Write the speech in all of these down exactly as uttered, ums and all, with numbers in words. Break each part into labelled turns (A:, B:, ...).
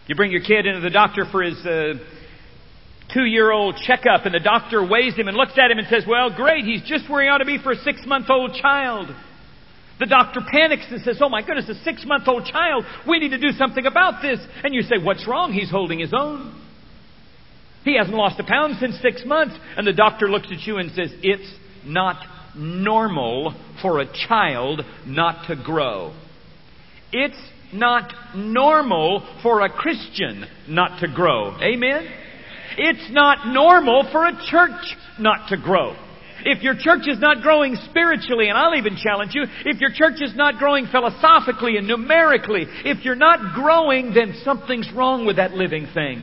A: You bring your kid into the doctor for his uh, two-year-old checkup, and the doctor weighs him and looks at him and says, well, great, he's just where he ought to be for a six-month-old child. The doctor panics and says, oh my goodness, a six-month-old child, we need to do something about this. And you say, what's wrong? He's holding his own. He hasn't lost a pound since six months. And the doctor looks at you and says, it's not normal for a child not to grow. It's not normal for a Christian not to grow. Amen? It's not normal for a church not to grow. If your church is not growing spiritually, and I'll even challenge you, if your church is not growing philosophically and numerically, if you're not growing, then something's wrong with that living thing.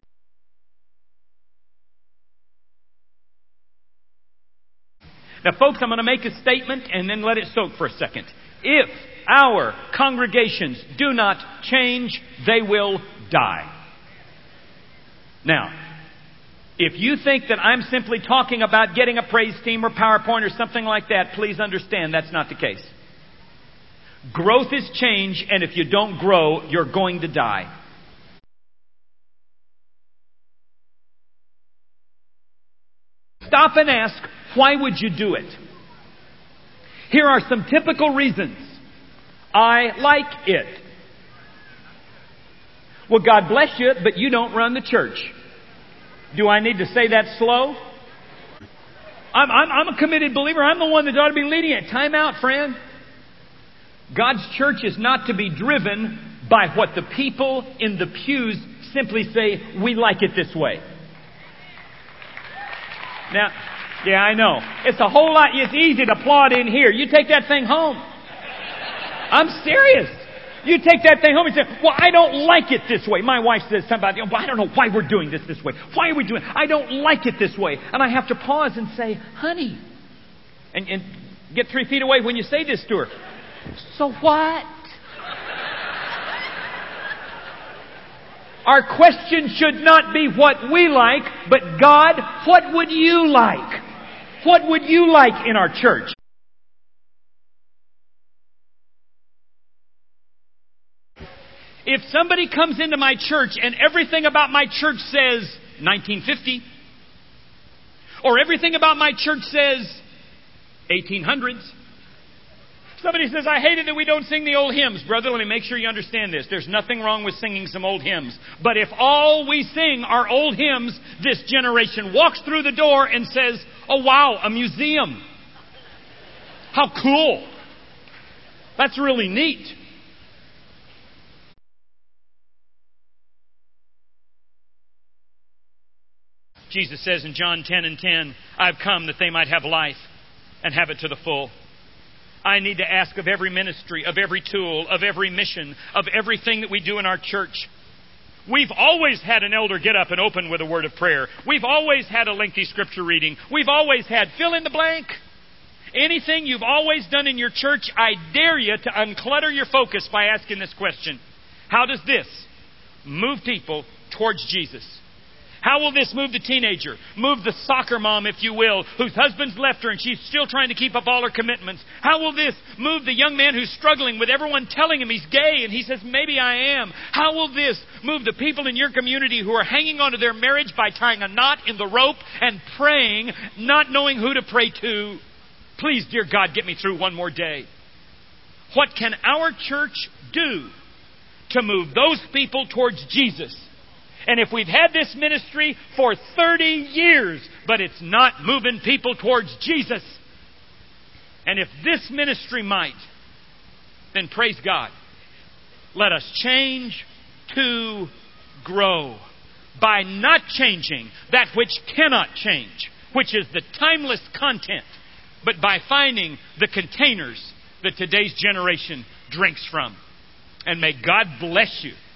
A: Now, folks, I'm going to make a statement and then let it soak for a second. If our congregations do not change, they will die. Now, if you think that I'm simply talking about getting a praise team or PowerPoint or something like that, please understand that's not the case. Growth is change, and if you don't grow, you're going to die. Stop and ask, why would you do it? Here are some typical reasons. I like it. Well, God bless you, but you don't run the church. Do I need to say that slow? I'm, I'm, I'm a committed believer. I'm the one that ought to be leading it. Time out, friend. God's church is not to be driven by what the people in the pews simply say, we like it this way. Now, yeah, I know. It's a whole lot. It's easy to applaud in here. You take that thing home. I'm serious. You take that thing home and say, well, I don't like it this way. My wife says something about, well, I don't know why we're doing this this way. Why are we doing it? I don't like it this way. And I have to pause and say, honey, and, and get three feet away when you say this to her. So what? Our question should not be what we like, but God, what would you like? What would you like in our church? If somebody comes into my church and everything about my church says nineteen fifty, or everything about my church says eighteen hundreds, somebody says, I hate it that we don't sing the old hymns. Brother, let me make sure you understand this. There's nothing wrong with singing some old hymns. But if all we sing are old hymns, this generation walks through the door and says, oh wow, a museum. How cool. That's really neat. Jesus says in John ten and ten, I've come that they might have life and have it to the full. I need to ask of every ministry, of every tool, of every mission, of everything that we do in our church. We've always had an elder get up and open with a word of prayer. We've always had a lengthy scripture reading. We've always had fill in the blank. Anything you've always done in your church, I dare you to unclutter your focus by asking this question. How does this move people towards Jesus? How will this move the teenager, move the soccer mom, if you will, whose husband's left her and she's still trying to keep up all her commitments? How will this move the young man who's struggling with everyone telling him he's gay and he says, maybe I am? How will this move the people in your community who are hanging on to their marriage by tying a knot in the rope and praying, not knowing who to pray to? Please, dear God, get me through one more day. What can our church do to move those people towards Jesus? And if we've had this ministry for thirty years, but it's not moving people towards Jesus, and if this ministry might, then praise God. Let us change to grow by not changing that which cannot change, which is the timeless content, but by finding the containers that today's generation drinks from. And may God bless you